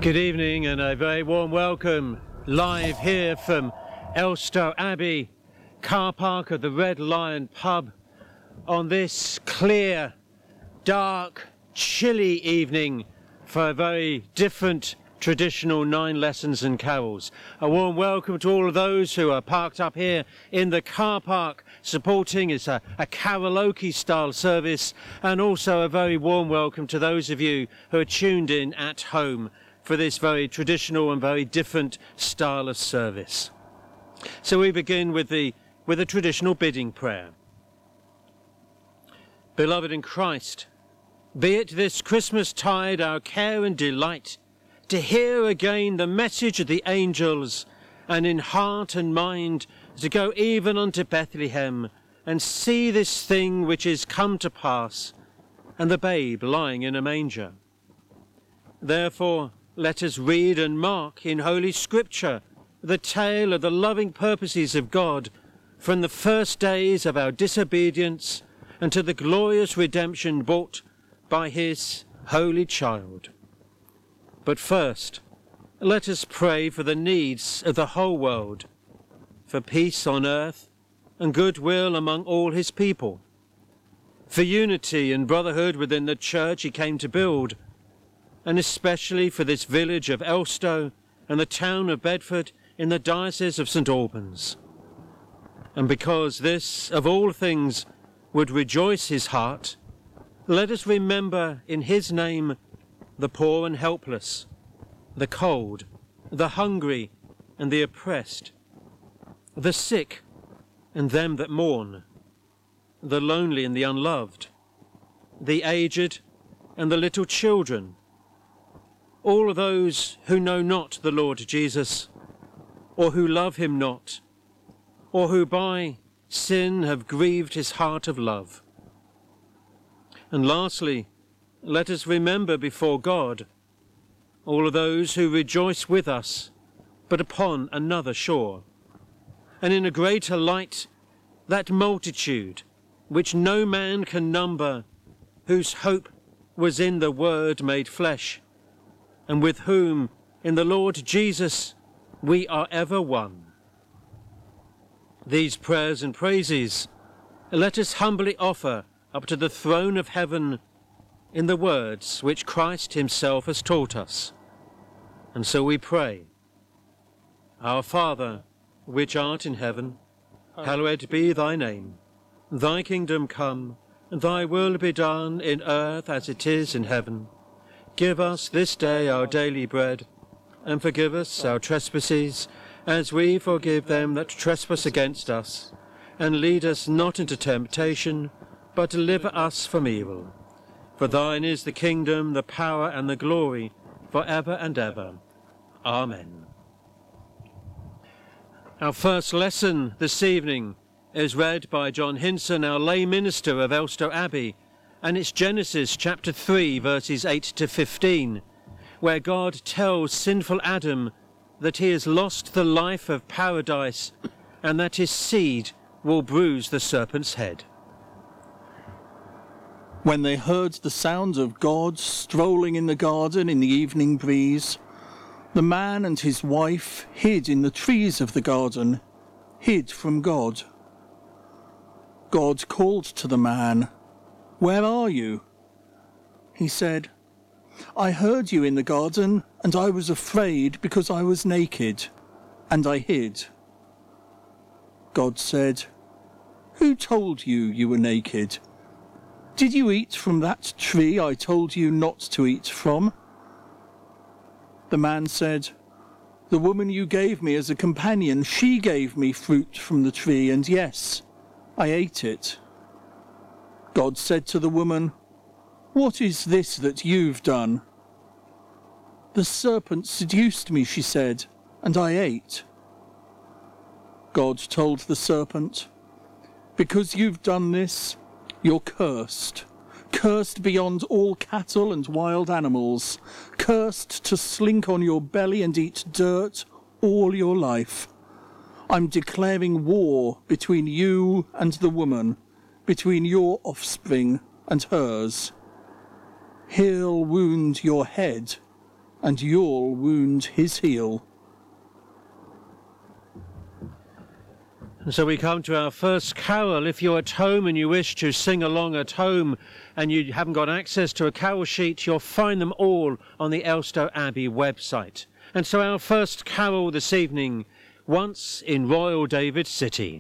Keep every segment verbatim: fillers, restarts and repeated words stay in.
Good evening and a very warm welcome live here from Elstow Abbey car park of the Red Lion pub on this clear, dark, chilly evening for a very different traditional nine lessons and carols. A warm welcome to all of those who are parked up here in the car park supporting it's a, a karaoke style service, and also a very warm welcome to those of you who are tuned in at home for this very traditional and very different style of service. So we begin with the with a traditional bidding prayer. Beloved in Christ, be it this Christmas tide our care and delight to hear again the message of the angels, and in heart and mind to go even unto Bethlehem and see this thing which is come to pass, and the babe lying in a manger. Therefore let us read and mark in Holy Scripture the tale of the loving purposes of God from the first days of our disobedience unto the glorious redemption brought by his holy child. But first, let us pray for the needs of the whole world, for peace on earth and goodwill among all his people, for unity and brotherhood within the church he came to build, and especially for this village of Elstow and the town of Bedford in the diocese of St Albans. And because this, of all things, would rejoice his heart, let us remember in his name the poor and helpless, the cold, the hungry and the oppressed, the sick and them that mourn, the lonely and the unloved, the aged and the little children, all of those who know not the Lord Jesus, or who love him not, or who by sin have grieved his heart of love. And lastly, let us remember before God all of those who rejoice with us, but upon another shore, and in a greater light that multitude which no man can number, whose hope was in the Word made flesh, and with whom in the Lord Jesus we are ever one. These prayers and praises let us humbly offer up to the throne of heaven in the words which Christ himself has taught us. And so we pray, Our Father, which art in heaven, hallowed be thy name. Thy kingdom come, and thy will be done in earth as it is in heaven. Give us this day our daily bread, and forgive us our trespasses, as we forgive them that trespass against us. And lead us not into temptation, but deliver us from evil. For thine is the kingdom, the power, and the glory, for ever and ever. Amen. Our first lesson this evening is read by John Hinson, our lay minister of Elstow Abbey, and it's Genesis chapter three, verses eight to fifteen, where God tells sinful Adam that he has lost the life of paradise and that his seed will bruise the serpent's head. When they heard the sound of God strolling in the garden in the evening breeze, the man and his wife hid in the trees of the garden, hid from God. God called to the man, "Where are you?" He said, "I heard you in the garden, and I was afraid because I was naked, and I hid." God said, "Who told you you were naked? Did you eat from that tree I told you not to eat from?" The man said, "The woman you gave me as a companion, she gave me fruit from the tree, and yes, I ate it." God said to the woman, "What is this that you've done?" "The serpent seduced me," she said, "and I ate." God told the serpent, "Because you've done this, you're cursed, cursed beyond all cattle and wild animals, cursed to slink on your belly and eat dirt all your life. I'm declaring war between you and the woman, between your offspring and hers. He'll wound your head, and you'll wound his heel. And so we come to our first carol. If you're at home and you wish to sing along at home and you haven't got access to a carol sheet, you'll find them all on the Elstow Abbey website. And so our first carol this evening, Once in Royal David City.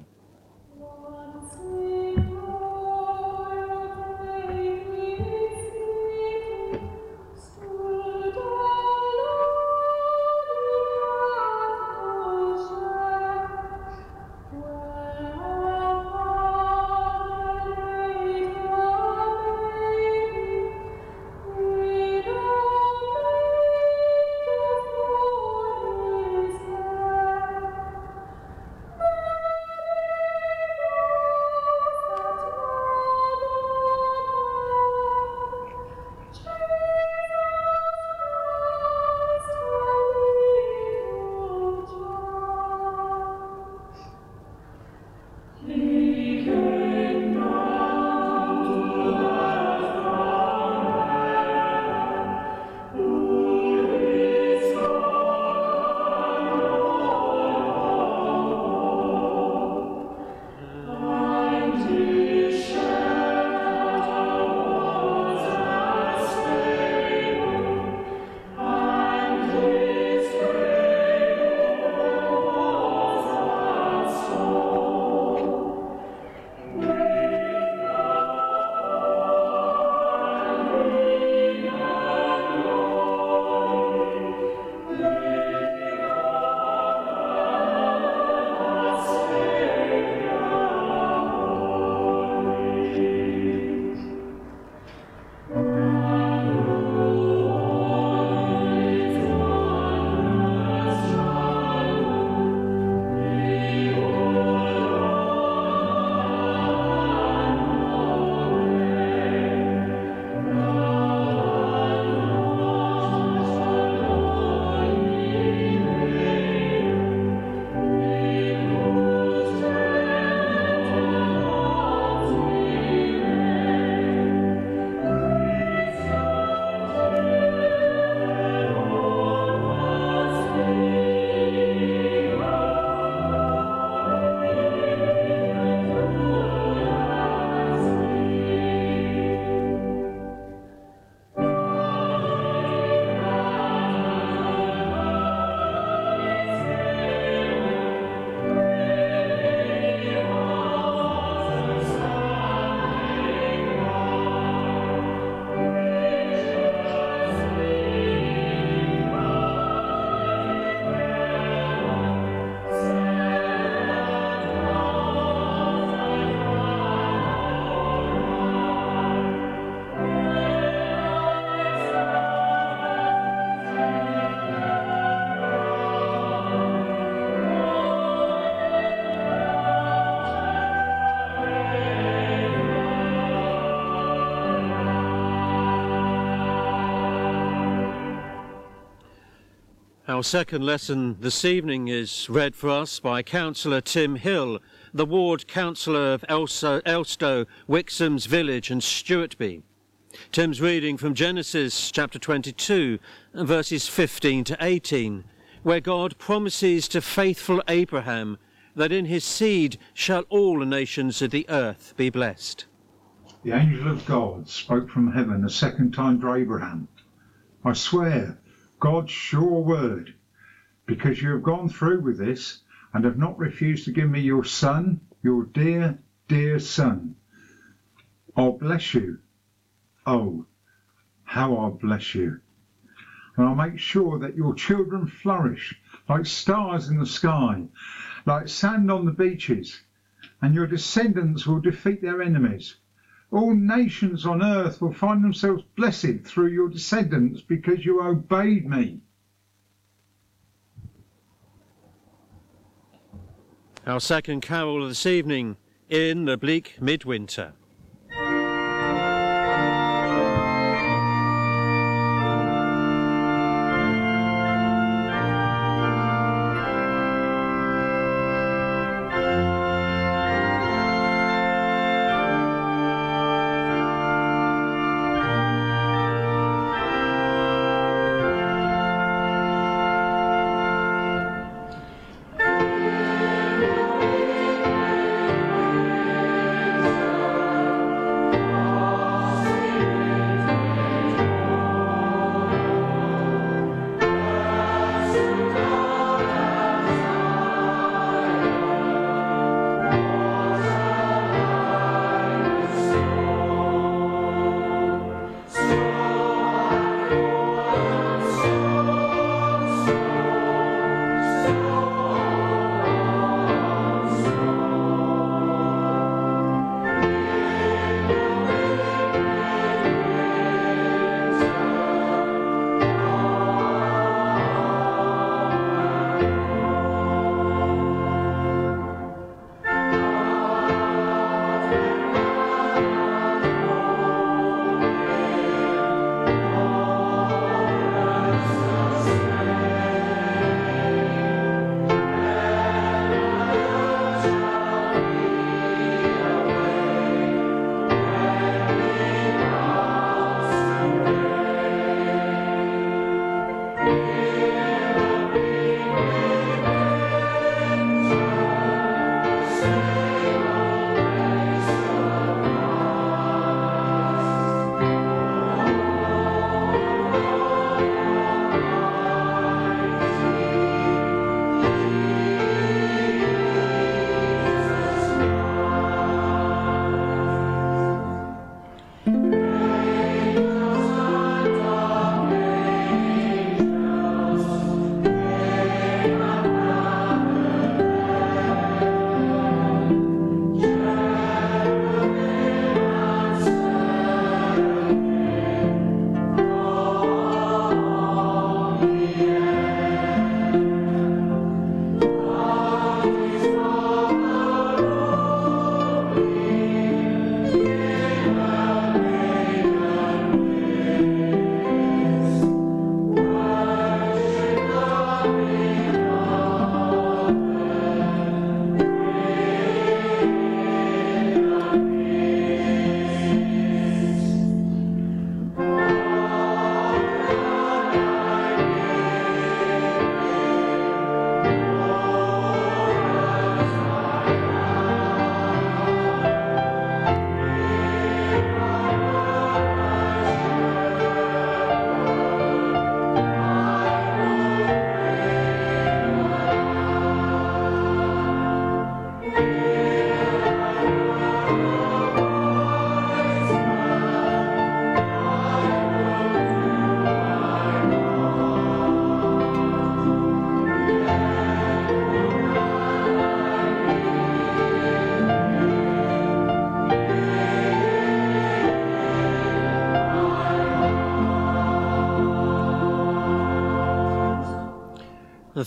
Our second lesson this evening is read for us by Councillor Tim Hill, the Ward Councillor of Elstow, Elstow, Wixham's Village and Stewartby. Tim's reading from Genesis chapter twenty-two, verses fifteen to eighteen, where God promises to faithful Abraham that in his seed shall all the nations of the earth be blessed. The angel of God spoke from heaven a second time to Abraham. I swear, God's sure word, because you have gone through with this and have not refused to give me your son, your dear, dear son. I'll bless you. Oh, how I'll bless you. And I'll make sure that your children flourish like stars in the sky, like sand on the beaches, and your descendants will defeat their enemies. All nations on earth will find themselves blessed through your descendants because you obeyed me. Our second carol this evening, In the Bleak Midwinter.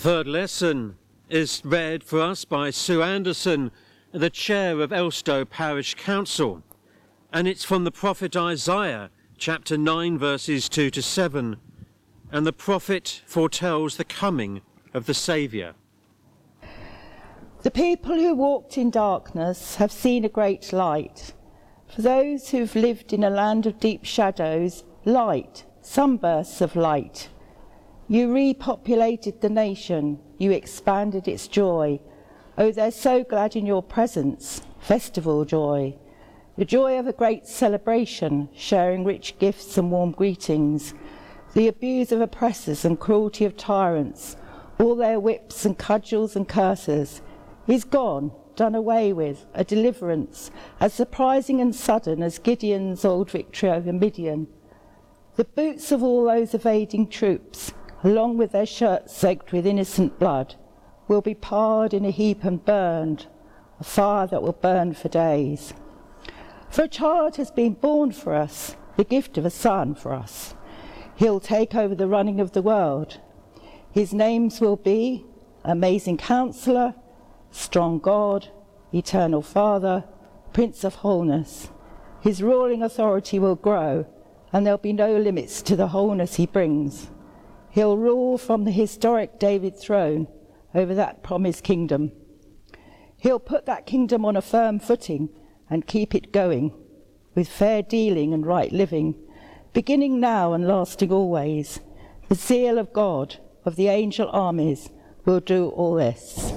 The third lesson is read for us by Sue Anderson, the chair of Elstow Parish Council, and it's from the prophet Isaiah, chapter nine, verses two to seven, and the prophet foretells the coming of the Saviour. The people who walked in darkness have seen a great light. For those who've lived in a land of deep shadows, light, sunbursts of light. You repopulated the nation, you expanded its joy. Oh, they're so glad in your presence, festival joy. The joy of a great celebration, sharing rich gifts and warm greetings. The abuse of oppressors and cruelty of tyrants, all their whips and cudgels and curses, is gone, done away with, a deliverance, as surprising and sudden as Gideon's old victory over Midian. The boots of all those evading troops, along with their shirts soaked with innocent blood, will be piled in a heap and burned, a fire that will burn for days. For a child has been born for us, the gift of a son for us. He'll take over the running of the world. His names will be Amazing Counselor, Strong God, Eternal Father, Prince of Wholeness. His ruling authority will grow, and there'll be no limits to the wholeness he brings. He'll rule from the historic David throne over that promised kingdom. He'll put that kingdom on a firm footing and keep it going, with fair dealing and right living, beginning now and lasting always. The zeal of God, of the angel armies, will do all this.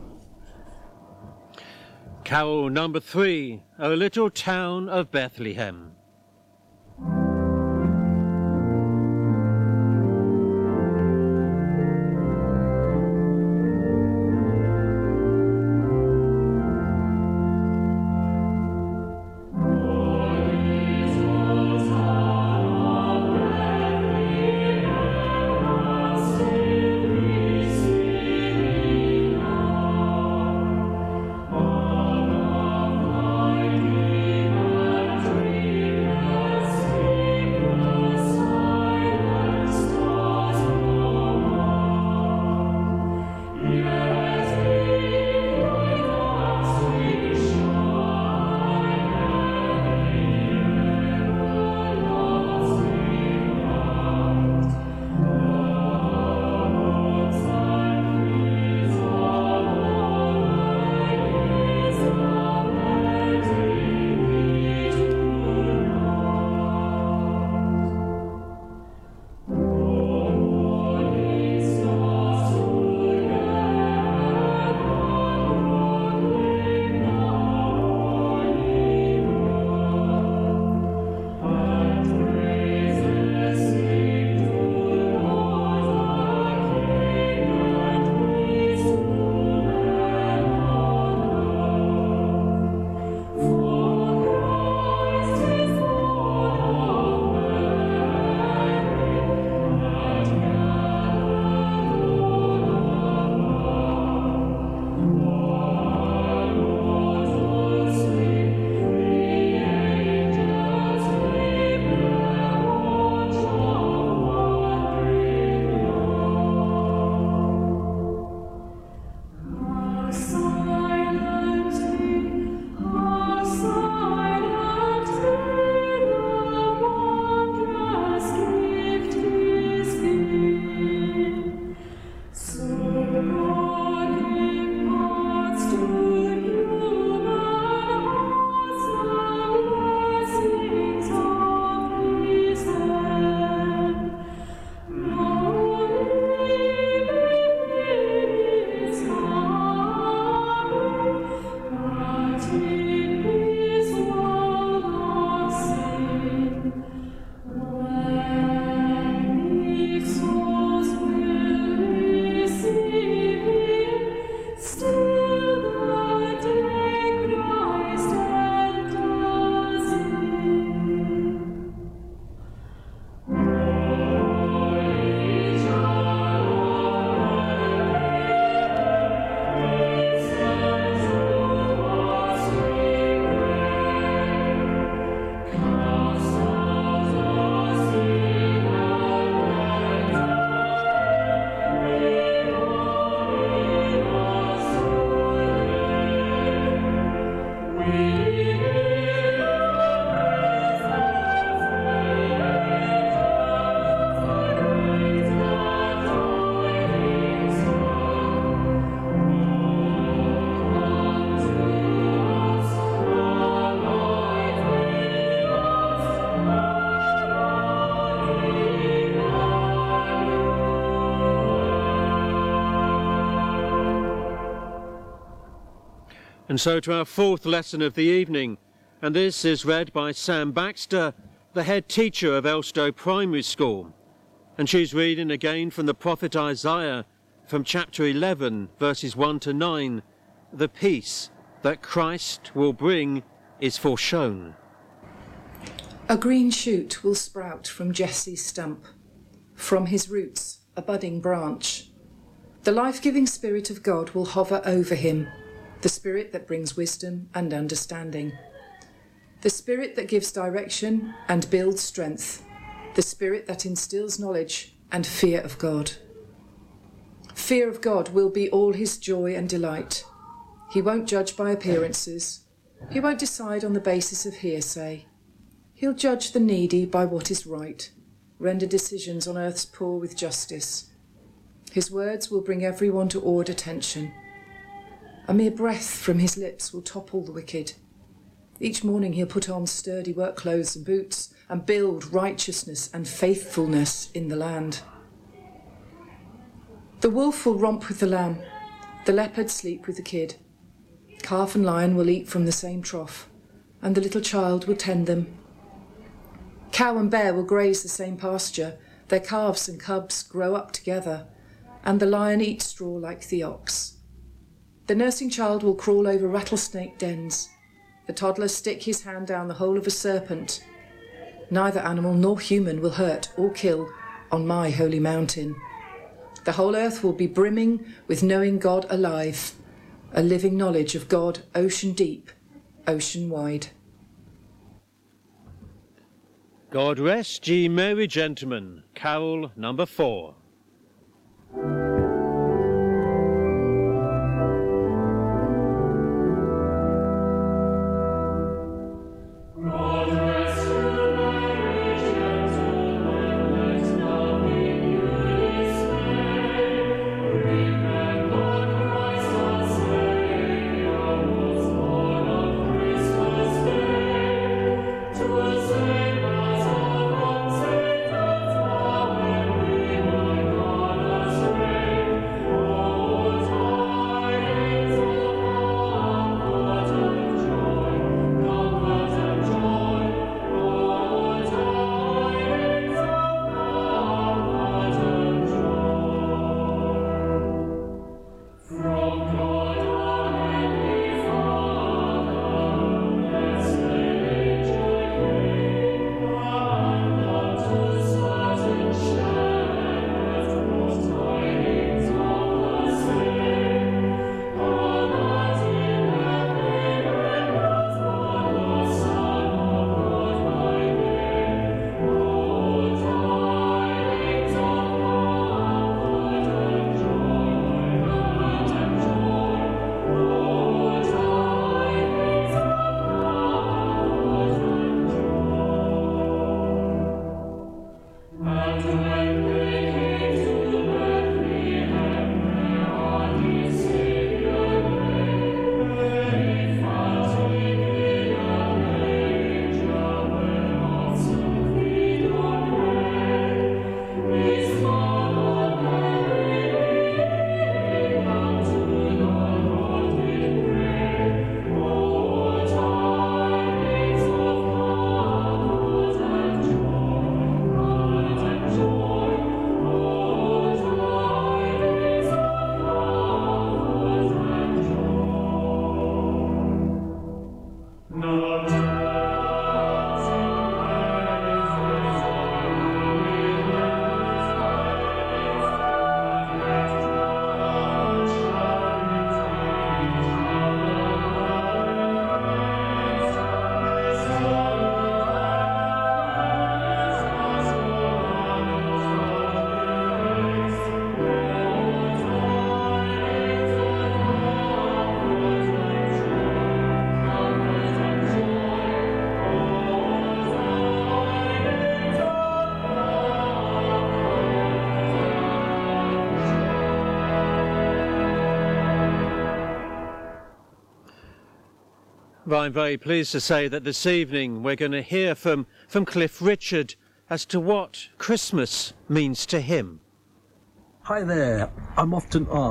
Carol number three, O Little Town of Bethlehem. Three And so to our fourth lesson of the evening, and this is read by Sam Baxter, the head teacher of Elstow Primary School. And she's reading again from the prophet Isaiah, from chapter eleven, verses one to nine. The peace that Christ will bring is foreshown. A green shoot will sprout from Jesse's stump, from his roots a budding branch. The life-giving Spirit of God will hover over him, the Spirit that brings wisdom and understanding, the Spirit that gives direction and builds strength, the Spirit that instills knowledge and fear of God. Fear of God will be all his joy and delight. He won't judge by appearances. He won't decide on the basis of hearsay. He'll judge the needy by what is right, render decisions on earth's poor with justice. His words will bring everyone to awed attention. A mere breath from his lips will topple the wicked. Each morning he'll put on sturdy work clothes and boots and build righteousness and faithfulness in the land. The wolf will romp with the lamb, the leopard sleep with the kid. Calf and lion will eat from the same trough, and the little child will tend them. Cow and bear will graze the same pasture, their calves and cubs grow up together, and the lion eats straw like the ox. The nursing child will crawl over rattlesnake dens, the toddler stick his hand down the hole of a serpent. Neither animal nor human will hurt or kill on my holy mountain. The whole earth will be brimming with knowing God alive, a living knowledge of God ocean deep, ocean wide. God rest ye merry gentlemen, carol number four. Well, I'm very pleased to say that this evening we're going to hear from, from Cliff Richard as to what Christmas means to him. Hi there. I'm often asked,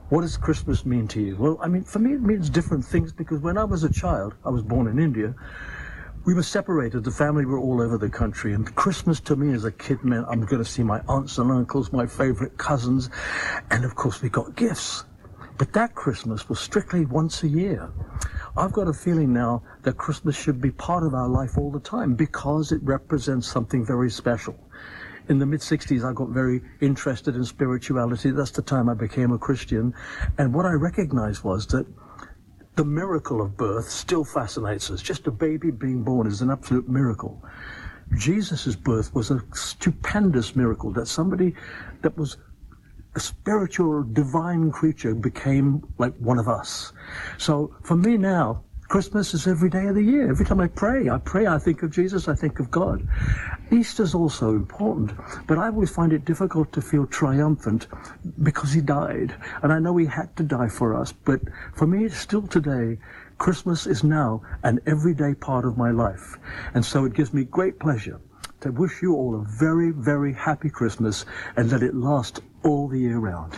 What does Christmas mean to you? Well, I mean, for me it means different things, because when I was a child, I was born in India, we were separated. The family were all over the country, and Christmas to me as a kid meant I'm going to see my aunts and uncles, my favorite cousins, and of course we got gifts. But that Christmas was strictly once a year. I've got a feeling now that Christmas should be part of our life all the time, because it represents something very special. In the mid sixties, I got very interested in spirituality. That's the time I became a Christian. And what I recognized was that the miracle of birth still fascinates us. Just a baby being born is an absolute miracle. Jesus' birth was a stupendous miracle, that somebody that was a spiritual, divine creature became like one of us. So for me now, Christmas is every day of the year. Every time I pray, I pray, I think of Jesus, I think of God. Easter's also important, but I always find it difficult to feel triumphant because he died. And I know he had to die for us, but for me, still today, Christmas is now an everyday part of my life. And so it gives me great pleasure to wish you all a very, very happy Christmas, and let it last all the year round.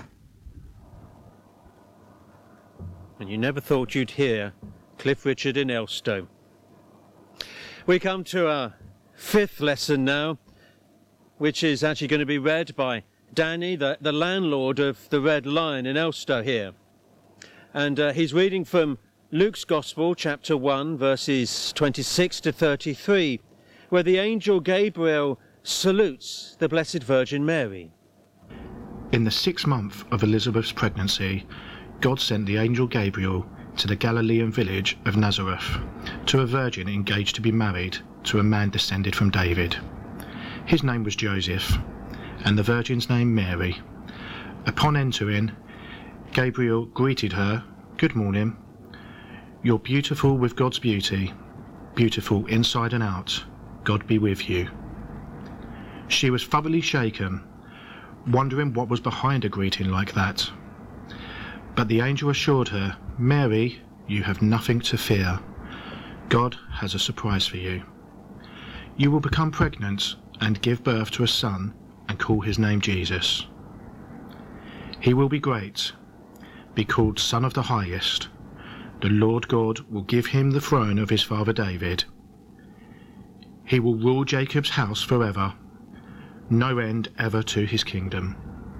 And you never thought you'd hear Cliff Richard in Elstow. We come to our fifth lesson now, which is actually going to be read by Danny, the, the landlord of the Red Lion in Elstow here. And uh, he's reading from Luke's Gospel, chapter one, verses twenty-six to thirty-three, where the angel Gabriel salutes the Blessed Virgin Mary. In the sixth month of Elizabeth's pregnancy, God sent the angel Gabriel to the Galilean village of Nazareth, to a virgin engaged to be married to a man descended from David. His name was Joseph, and the virgin's name Mary. Upon entering, Gabriel greeted her, "Good morning. You're beautiful with God's beauty, beautiful inside and out. God be with you." She was thoroughly shaken, wondering what was behind a greeting like that. But the angel assured her, "Mary, you have nothing to fear. God has a surprise for you. You will become pregnant and give birth to a son and call his name Jesus. He will be great, be called Son of the Highest. The Lord God will give him the throne of his father David. He will rule Jacob's house forever. No end ever to his kingdom."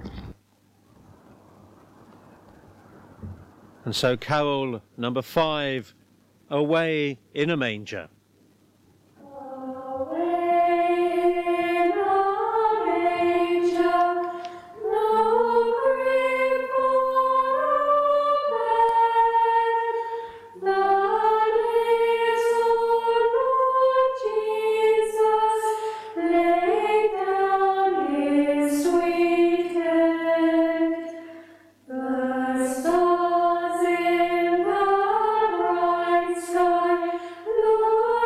And so carol number five, Away in a Manger. Stars in the bright sky, Lord.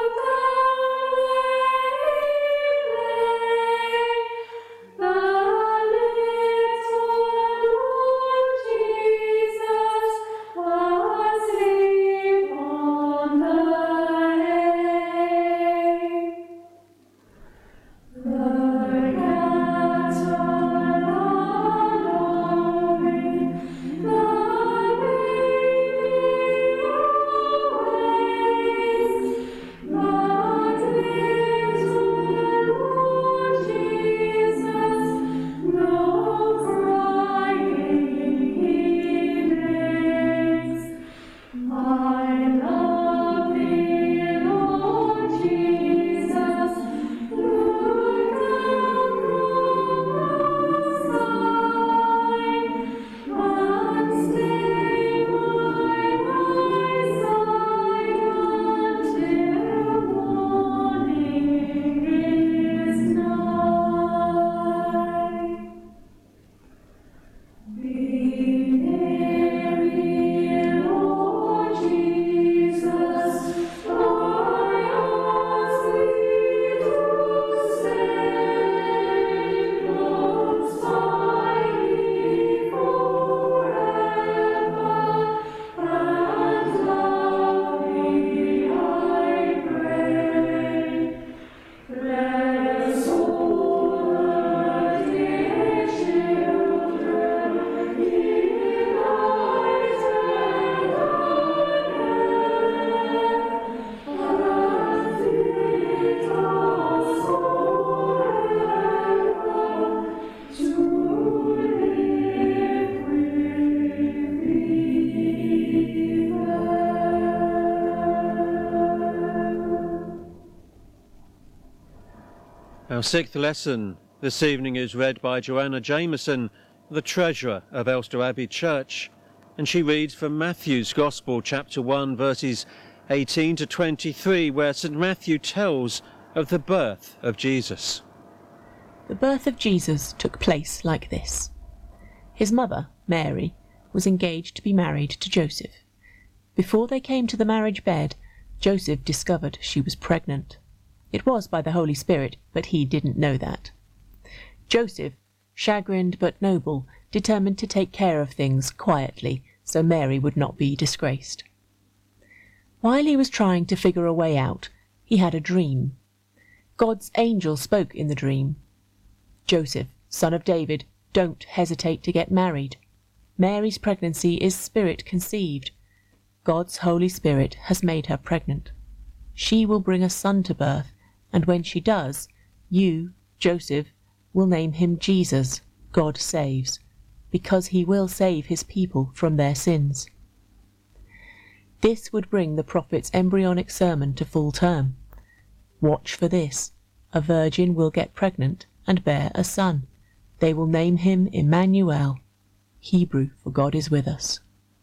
Our sixth lesson this evening is read by Joanna Jameson, the treasurer of Elster Abbey Church, and she reads from Matthew's Gospel, chapter one, verses eighteen to twenty-three, where St Matthew tells of the birth of Jesus. The birth of Jesus took place like this. His mother, Mary, was engaged to be married to Joseph. Before they came to the marriage bed, Joseph discovered she was pregnant. It was by the Holy Spirit, but he didn't know that. Joseph, chagrined but noble, determined to take care of things quietly so Mary would not be disgraced. While he was trying to figure a way out, he had a dream. God's angel spoke in the dream. "Joseph, son of David, don't hesitate to get married. Mary's pregnancy is spirit conceived. God's Holy Spirit has made her pregnant. She will bring a son to birth, and when she does, you, Joseph, will name him Jesus, God saves, because he will save his people from their sins." This would bring the prophet's embryonic sermon to full term. Watch for this. A virgin will get pregnant and bear a son. They will name him Emmanuel, Hebrew for God is with us.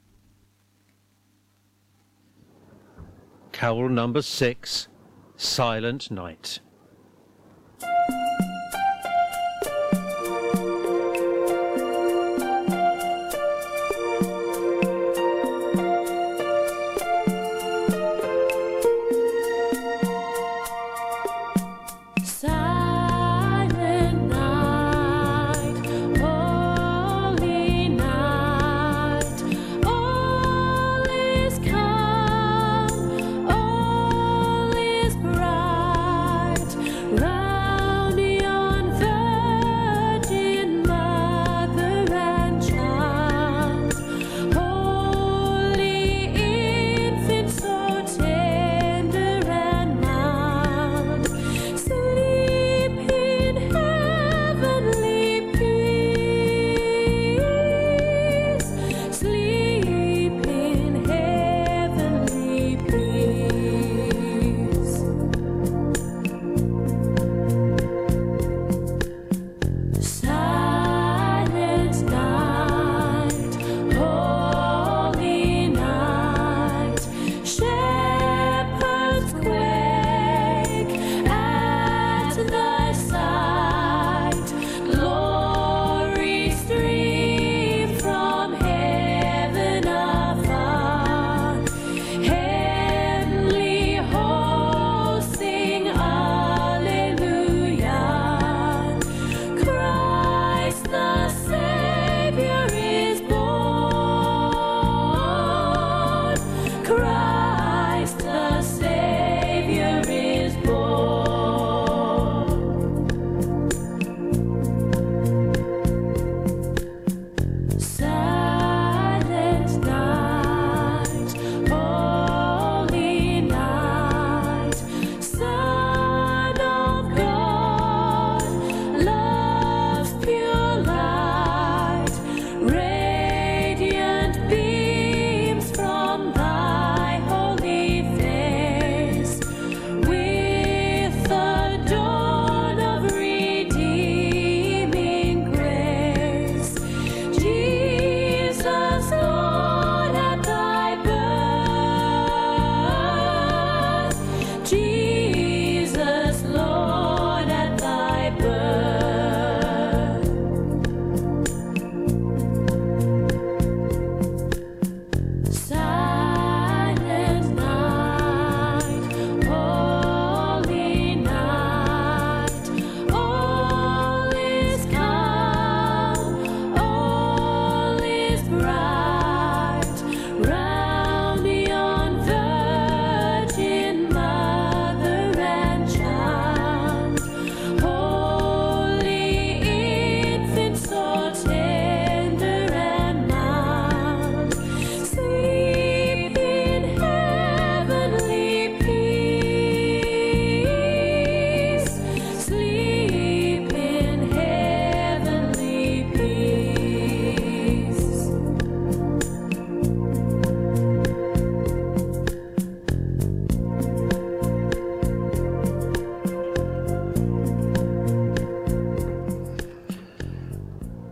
Carol number six, Silent Night. All is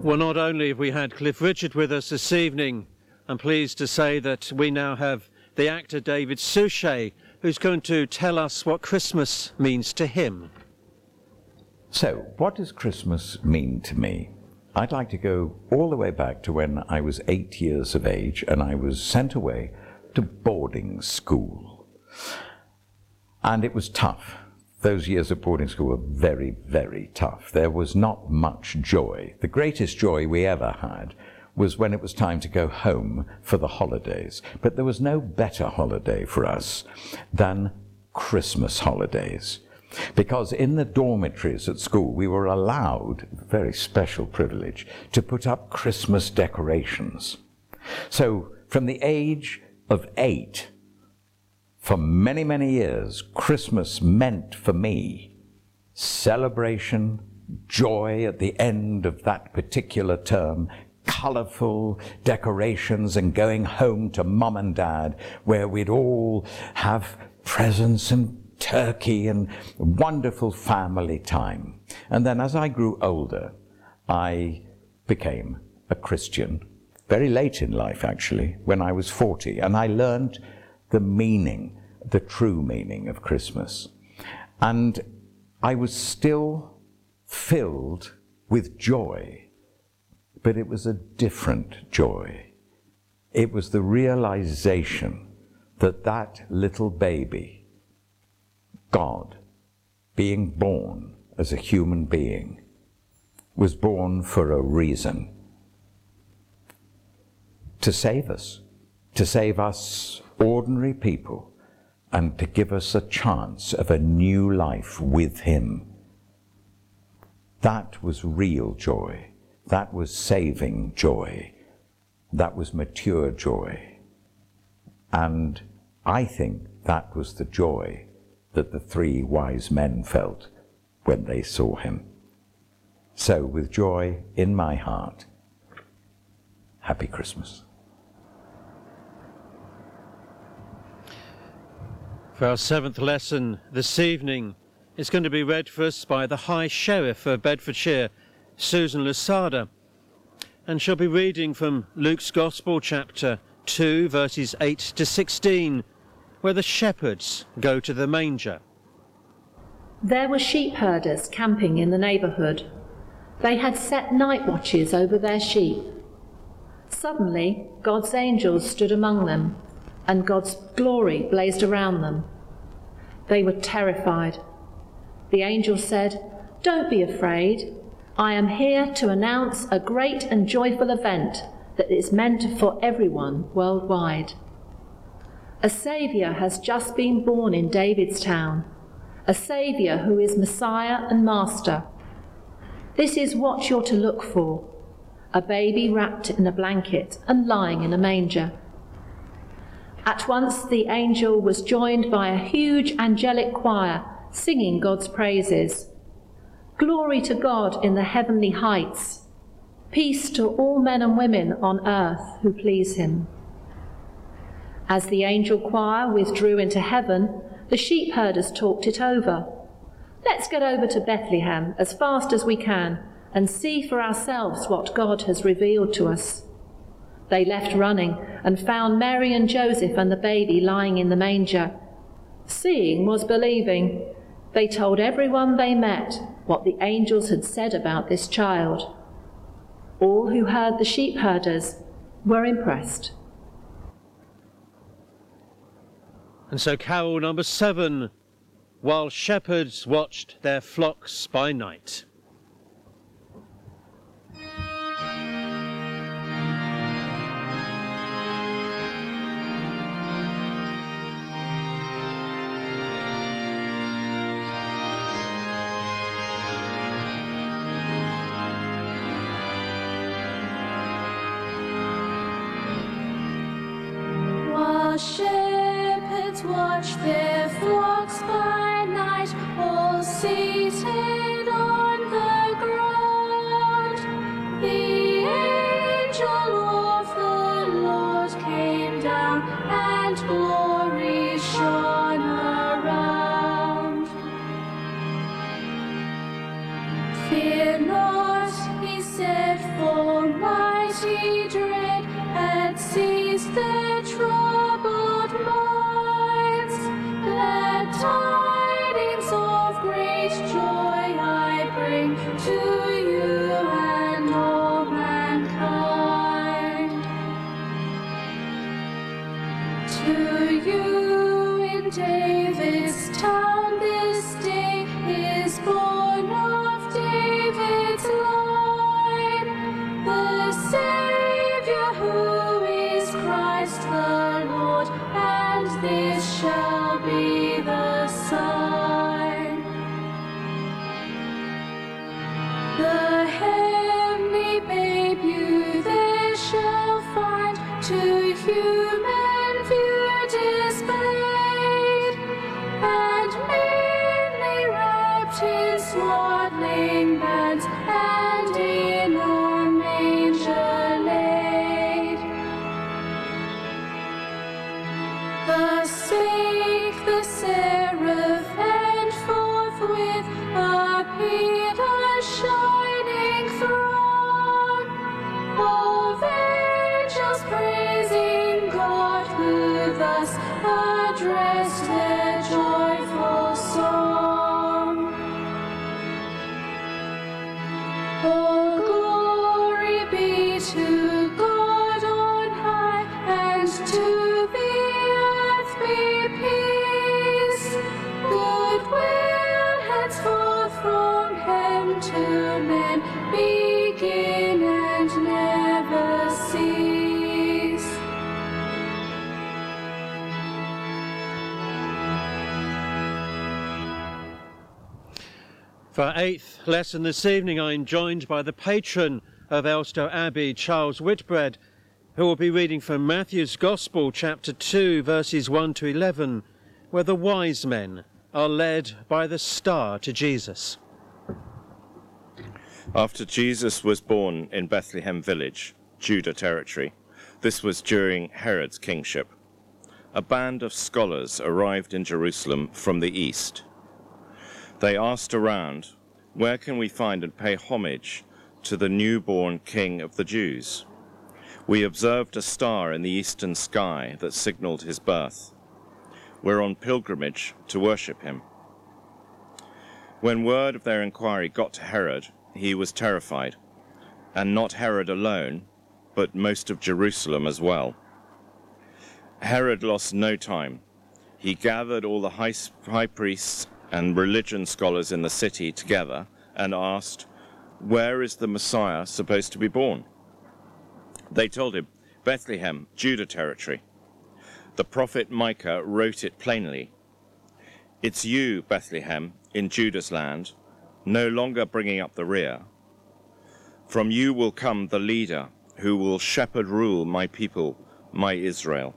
Well, not only have we had Cliff Richard with us this evening, I'm pleased to say that we now have the actor David Suchet, who's going to tell us what Christmas means to him. So, what does Christmas mean to me? I'd like to go all the way back to when I was eight years of age and I was sent away to boarding school. And it was tough. Those years at boarding school were very, very tough. There was not much joy. The greatest joy we ever had was when it was time to go home for the holidays. But there was no better holiday for us than Christmas holidays. Because in the dormitories at school, we were allowed, very special privilege, to put up Christmas decorations. So from the age of eight, for many, many years, Christmas meant for me celebration, joy at the end of that particular term, colourful decorations and going home to mum and dad, where we'd all have presents and turkey and wonderful family time. And then as I grew older, I became a Christian, very late in life actually, when I was forty, and I learned the meaning, the true meaning of Christmas. And I was still filled with joy, but it was a different joy. It was the realization that that little baby, God, being born as a human being, was born for a reason. To save us, to save us ordinary people, and to give us a chance of a new life with him. That was real joy. That was saving joy. That was mature joy. And I think that was the joy that the three wise men felt when they saw him. So, with joy in my heart, happy Christmas. For our seventh lesson this evening, it's going to be read for us by the High Sheriff of Bedfordshire, Susan Lusada, and she'll be reading from Luke's Gospel, chapter two, verses eight to sixteen, where the shepherds go to the manger. There were sheep herders camping in the neighbourhood. They had set night watches over their sheep. Suddenly, God's angels stood among them, and God's glory blazed around them. They were terrified. The angel said, "Don't be afraid. I am here to announce a great and joyful event that is meant for everyone worldwide. A Saviour has just been born in David's town, a Saviour who is Messiah and Master. This is what you're to look for, a baby wrapped in a blanket and lying in a manger." At once the angel was joined by a huge angelic choir singing God's praises. "Glory to God in the heavenly heights, peace to all men and women on earth who please him." As the angel choir withdrew into heaven, the sheep herders talked it over. "Let's get over to Bethlehem as fast as we can and see for ourselves what God has revealed to us." They left running and found Mary and Joseph and the baby lying in the manger. Seeing was believing. They told everyone they met what the angels had said about this child. All who heard the sheep herders were impressed. And so carol number seven, While Shepherds Watched Their Flocks by Night. While shepherds watch their flocks by night, all seated on the ground, the angel of the Lord came down, and glory shone around. Fear not, be said, for mighty dread had seized their troubled minds. Glad tidings of great joy I bring to you and all mankind. To you in David's town this day is born of David's line the Saviour, who is Christ the Lord, and this shall be the sign. The heavenly babe you there shall find, to human view displayed, and mainly wrapped in swaddling bands, and in a manger laid. Thus spake the seraph, and forthwith appeared a shining throng of angels praising God, who thus addressed their joyful song. All glory be to God on high, and to the earth be peace, goodwill henceforth from heaven to men, begin and never cease. For our eighth lesson this evening, I'm joined by the patron of Elstow Abbey, Charles Whitbread, who will be reading from Matthew's Gospel, chapter two, verses one to eleven, where the wise men are led by the star to Jesus. After Jesus was born in Bethlehem village, Judah territory, this was during Herod's kingship, a band of scholars arrived in Jerusalem from the east. They asked around, where can we find and pay homage to the newborn King of the Jews? We observed a star in the eastern sky that signaled his birth. We're on pilgrimage to worship him. When word of their inquiry got to Herod, he was terrified, and not Herod alone, but most of Jerusalem as well. Herod lost no time. He gathered all the high, high priests and religion scholars in the city together and asked, where is the Messiah supposed to be born? They told him, Bethlehem, Judah territory. The prophet Micah wrote it plainly. It's you, Bethlehem, in Judah's land, no longer bringing up the rear. From you will come the leader who will shepherd rule my people, my Israel.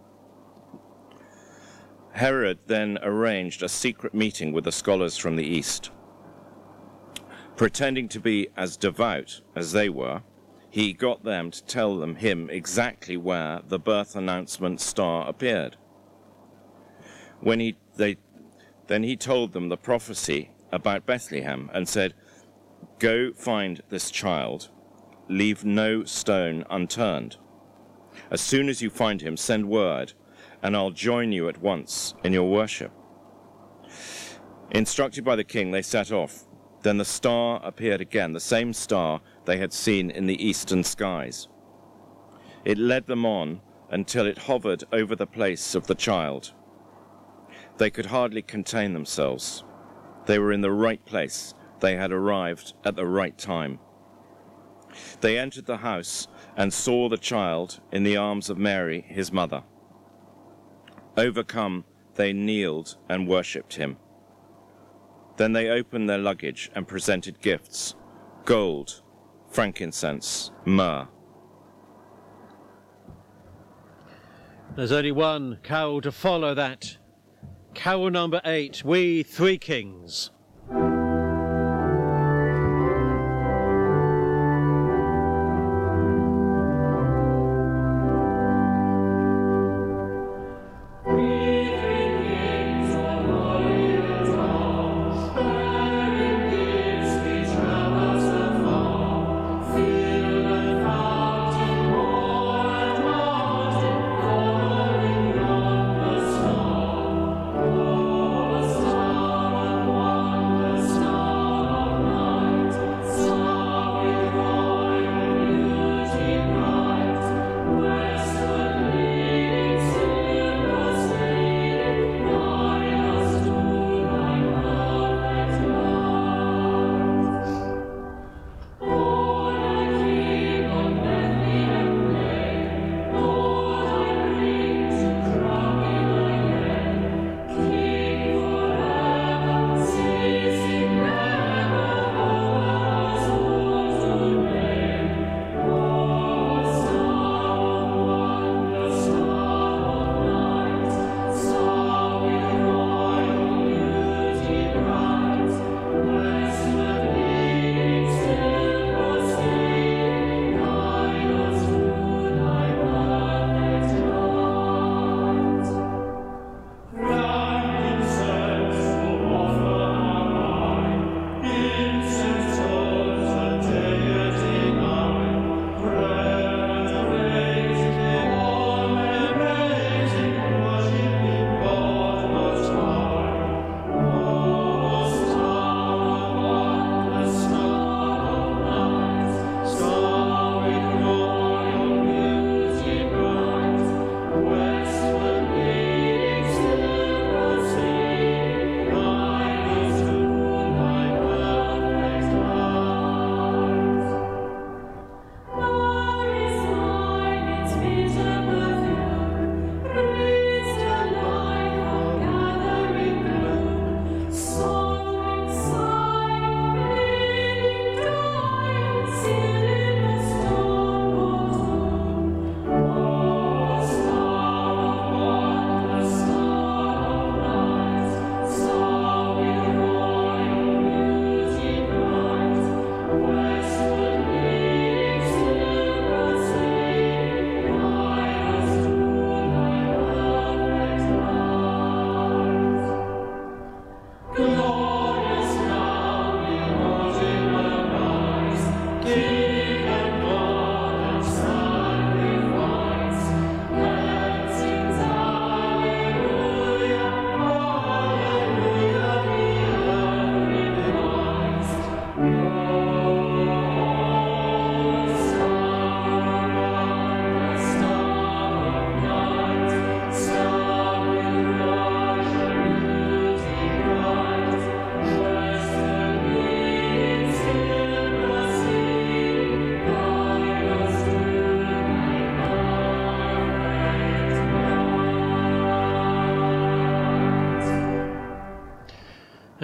Herod then arranged a secret meeting with the scholars from the east. Pretending to be as devout as they were, he got them to tell them him exactly where the birth announcement star appeared. When he, they, then he told them the prophecy about Bethlehem and said, go find this child, leave no stone unturned. As soon as you find him, send word, and I'll join you at once in your worship. Instructed by the king, they set off. Then the star appeared again, the same star they had seen in the eastern skies. It led them on until it hovered over the place of the child. They could hardly contain themselves. They were in the right place. They had arrived at the right time. They entered the house and saw the child in the arms of Mary, his mother. Overcome, they kneeled and worshipped him. Then they opened their luggage and presented gifts, gold, frankincense, myrrh. There's only one carol to follow that. Carol number eight, We Three Kings. Feel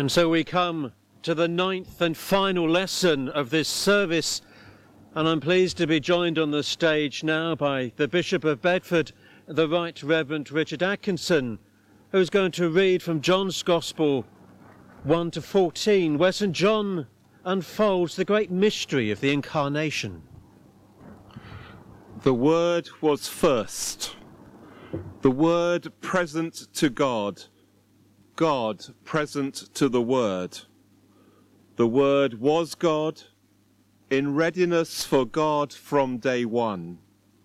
And so we come to the ninth and final lesson of this service, and I'm pleased to be joined on the stage now by the Bishop of Bedford, the Right Reverend Richard Atkinson, who's going to read from John's Gospel one to fourteen, where St John unfolds the great mystery of the Incarnation. The Word was first, the Word present to God, God present to the Word. The Word was God, in readiness for God from day one.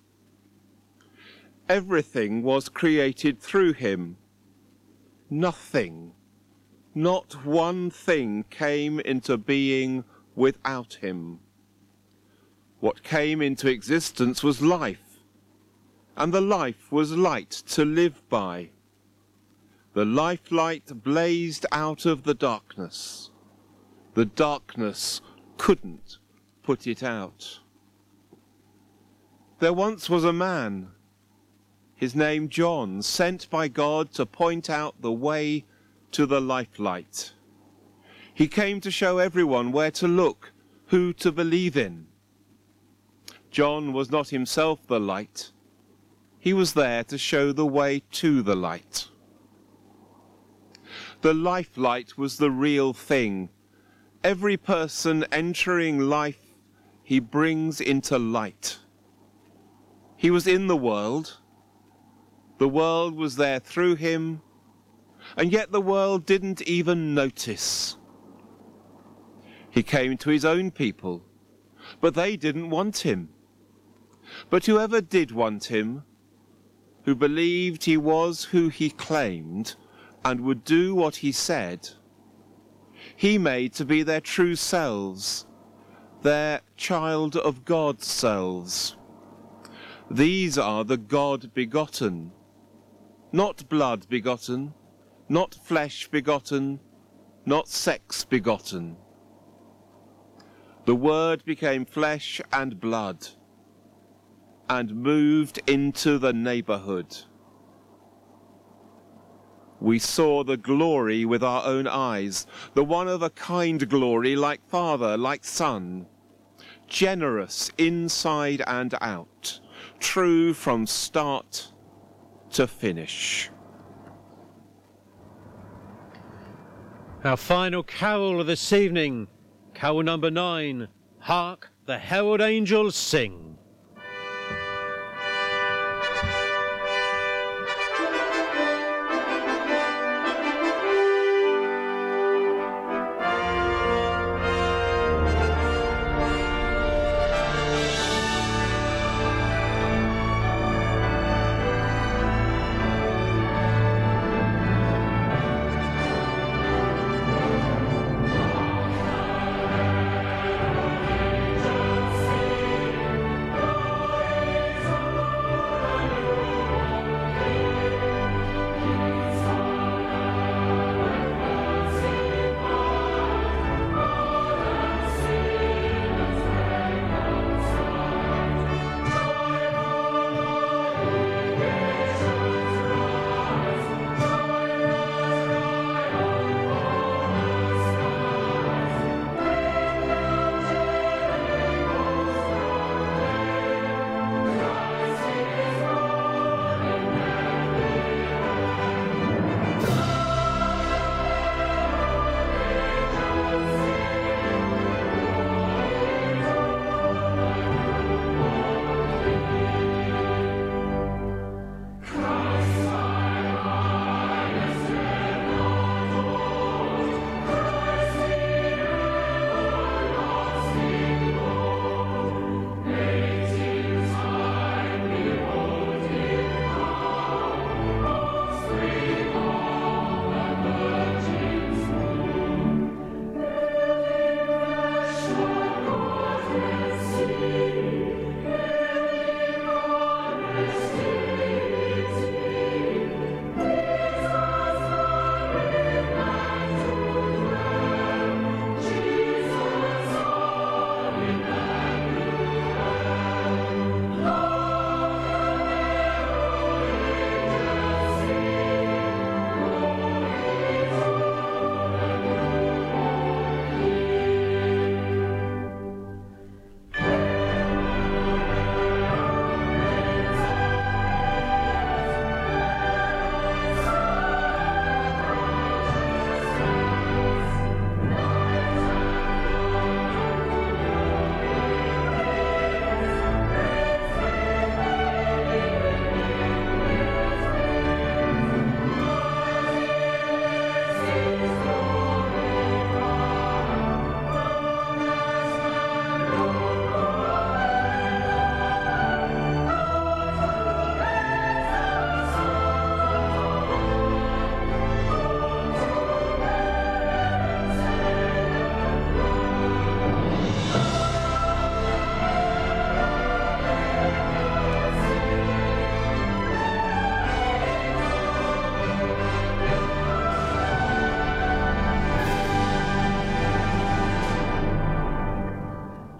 Everything was created through him. Nothing, not one thing came into being without him. What came into existence was life, and the life was light to live by. The life light blazed out of the darkness. The darkness couldn't put it out. There once was a man, his name John, sent by God to point out the way to the life light. He came to show everyone where to look, who to believe in. John was not himself the light. He was there to show the way to the light. The life light was the real thing. Every person entering life, he brings into light. He was in the world. The world was there through him, and yet the world didn't even notice. He came to his own people, but they didn't want him. But whoever did want him, who believed he was who he claimed and would do what he said, he made to be their true selves, their child of God selves. These are the God begotten, not blood begotten, not flesh begotten, not sex begotten. The Word became flesh and blood, and moved into the neighborhood. We saw the glory with our own eyes, the one-of-a-kind glory, like Father, like Son, generous inside and out, true from start to finish. Our final carol of this evening, carol number nine, Hark the Herald Angels Sing.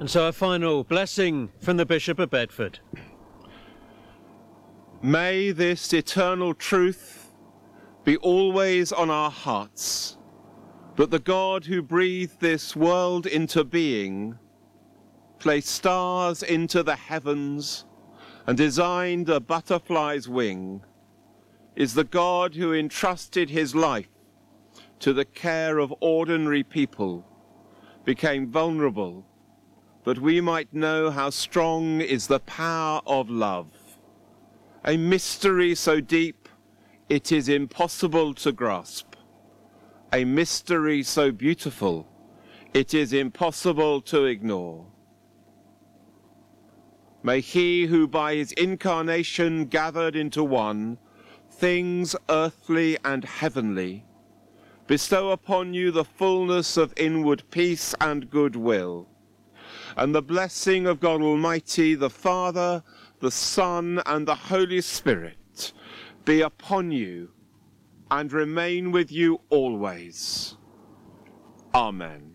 And so a final blessing from the Bishop of Bedford. May this eternal truth be always on our hearts, that the God who breathed this world into being, placed stars into the heavens, and designed a butterfly's wing, is the God who entrusted his life to the care of ordinary people, became vulnerable, that we might know how strong is the power of love. A mystery so deep it is impossible to grasp. A mystery so beautiful it is impossible to ignore. May he who by his incarnation gathered into one things earthly and heavenly, bestow upon you the fullness of inward peace and goodwill, and the blessing of God Almighty, the Father, the Son, and the Holy Spirit be upon you and remain with you always. Amen.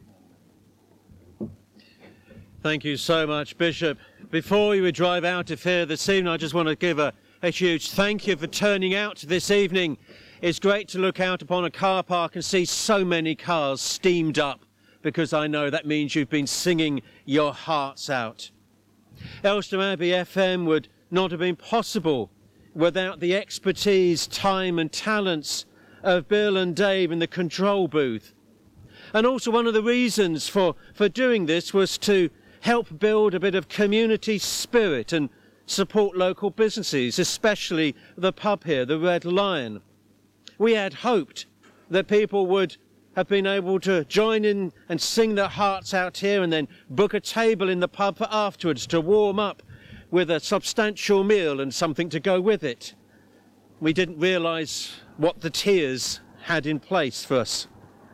Thank you so much, Bishop. Before you drive out of here this evening, I just want to give a, a huge thank you for turning out this evening. It's great to look out upon a car park and see so many cars steamed up, because I know that means you've been singing your hearts out. Elsham Abbey F M would not have been possible without the expertise, time and talents of Bill and Dave in the control booth. And also one of the reasons for, for doing this was to help build a bit of community spirit and support local businesses, especially the pub here, the Red Lion. We had hoped that people would have been able to join in and sing their hearts out here and then book a table in the pub for afterwards to warm up with a substantial meal and something to go with it. We didn't realise what the tears had in place for us.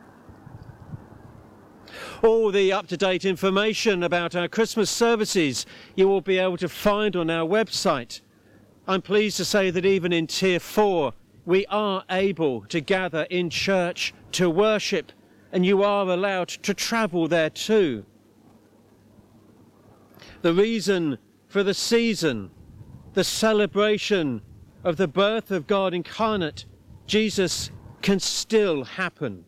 All the up-to-date information about our Christmas services you will be able to find on our website. I'm pleased to say that even in Tier four we are able to gather in church to worship, and you are allowed to travel there too. The reason for the season, the celebration of the birth of God incarnate, Jesus, can still happen.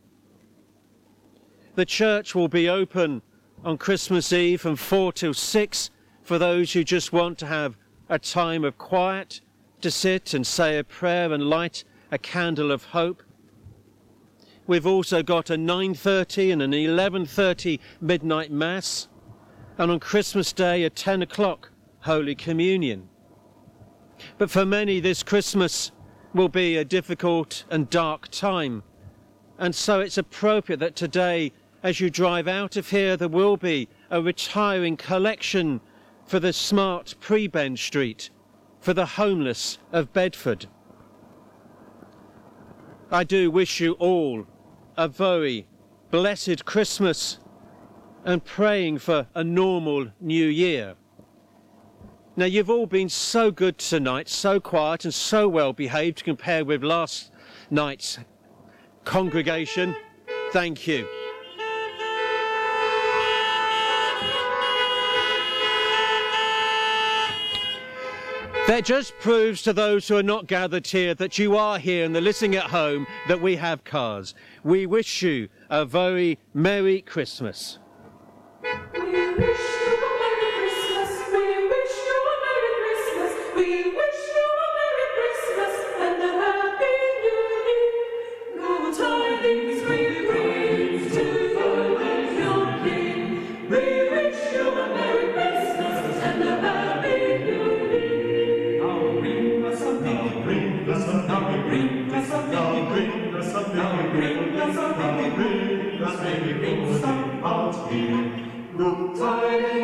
The church will be open on Christmas Eve from four till six for those who just want to have a time of quiet, to sit and say a prayer and light a candle of hope. We've also got a nine thirty and an eleven thirty midnight mass, and on Christmas Day at ten o'clock Holy Communion. But for many this Christmas will be a difficult and dark time, and so it's appropriate that today, as you drive out of here, there will be a retiring collection for the smart Prebend Street, for the homeless of Bedford. I do wish you all a very blessed Christmas and praying for a normal new year. Now, you've all been so good tonight, so quiet and so well behaved compared with last night's congregation. Thank you. That just proves to those who are not gathered here that you are here and they're listening at home that we have cars. We wish you a very Merry Christmas. We wish you a Merry Christmas. We wish you a Merry Christmas. We wish you a Merry Christmas and a Happy New Year. Good tidings we bring to you and your King. We wish you a Merry Christmas and a Happy New Year. Bring us a baby, bring us a baby, bring us a baby, bring us a baby, bring us a baby, bring us a baby, bring us out here. Good tidings.